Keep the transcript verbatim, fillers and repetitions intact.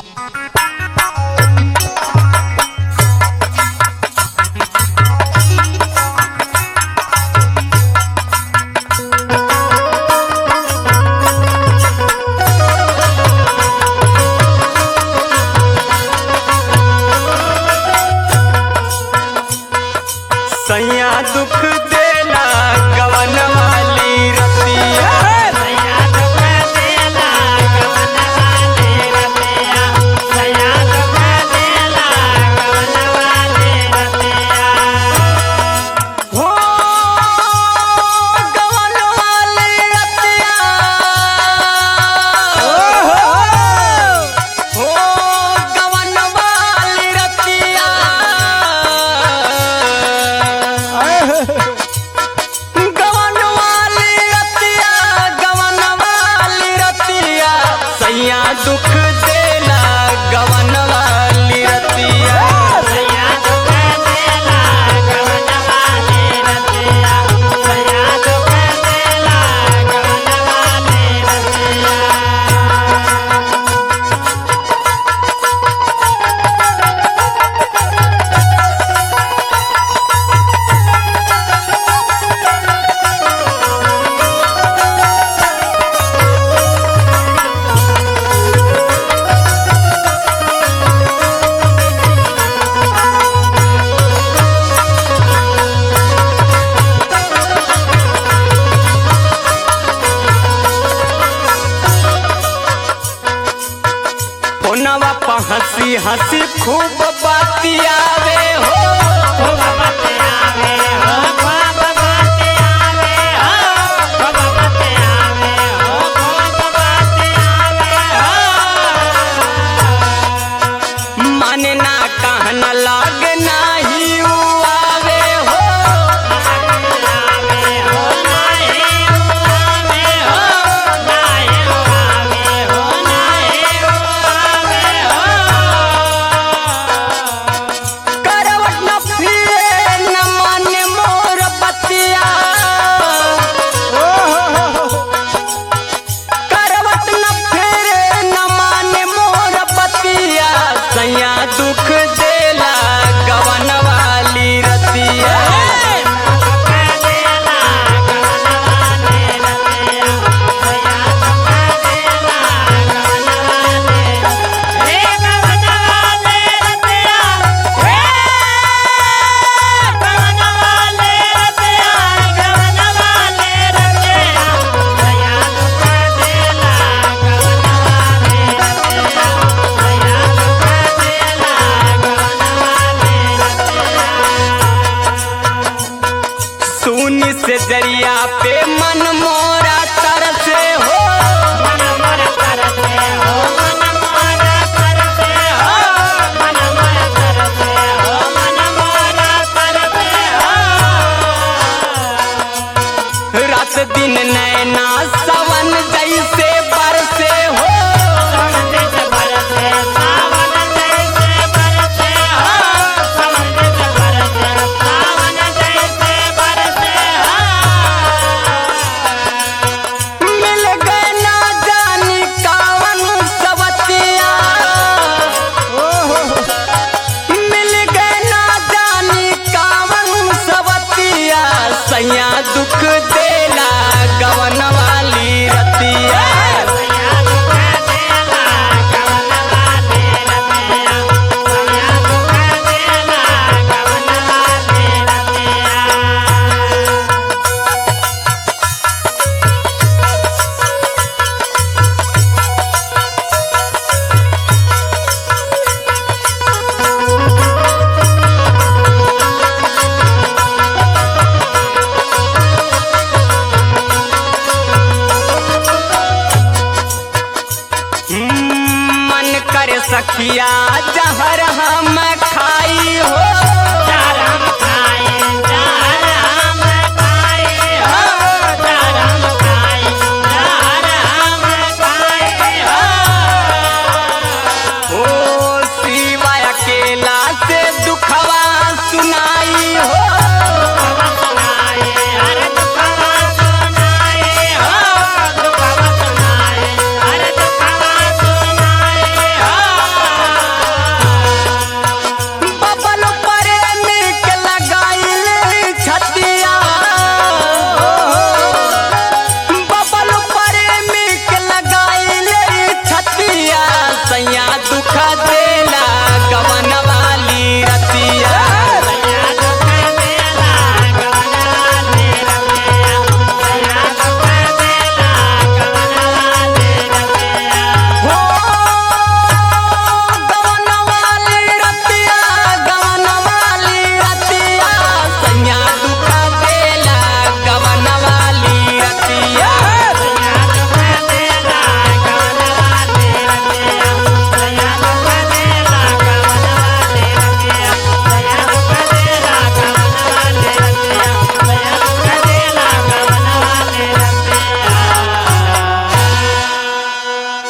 सैया दुख देला गवन वाली रतिया सैया दुख देला गवन वाली रतिया सैया दुख देला गवन वाली रतिया हो गवन वाली रतिया हो गवन वाली रतिया गवन वाली रतिया गवन वाली रतिया सैया दुख देला गवन वाली रतिया सैया दुख देला गवन वाली रतिया सैया दुख देला गवन वाली रतिया फोनवा पर हंसी हंसी खूब बातियावे हो खूब बतियावे हो खूब बतियावे हो खूब बतियावे हो खूब बतियावे हो माने ना कहना लाग नाही आवे हो आवे हो नाही आवे हो नाही आवे हो नाही आवे हो करवट न फिरे न माने मोर बतिया करवट न फिरे न माने मोर बतिया सैया दुख देला गवन वाली रतिया दुख देला गवन वाली रतिया सैया दुख देला गवन वाली रे गवन वाली रतिया रे गवन वाली रतिया गवन वाली रतिया सैया दुख देला गवन वाली रतिया सैया दुख देला गवन वाली रतिया सुनी से जरिया पे मन मोरा तरसे हो मन मोर करते हो मन मोर करते हो मन मोर करते हो मन मोर करते हो रात दिन नैना सवन जैसे बरसे हो सावन जैसे बरसे सावन जैसे बरसे हो सावन जैसे बरसे सावन जैसे बरसे हो मिल गए ना जानी कावन सवतिया मिल गए ना जानी कावन सवतिया सैया दुख देला गवन वाली रतिया सैया दुख देला गवन वाली रतिया सैया दुख देला गवन वाली रतिया मन करे सखिया जहर हम खाई हो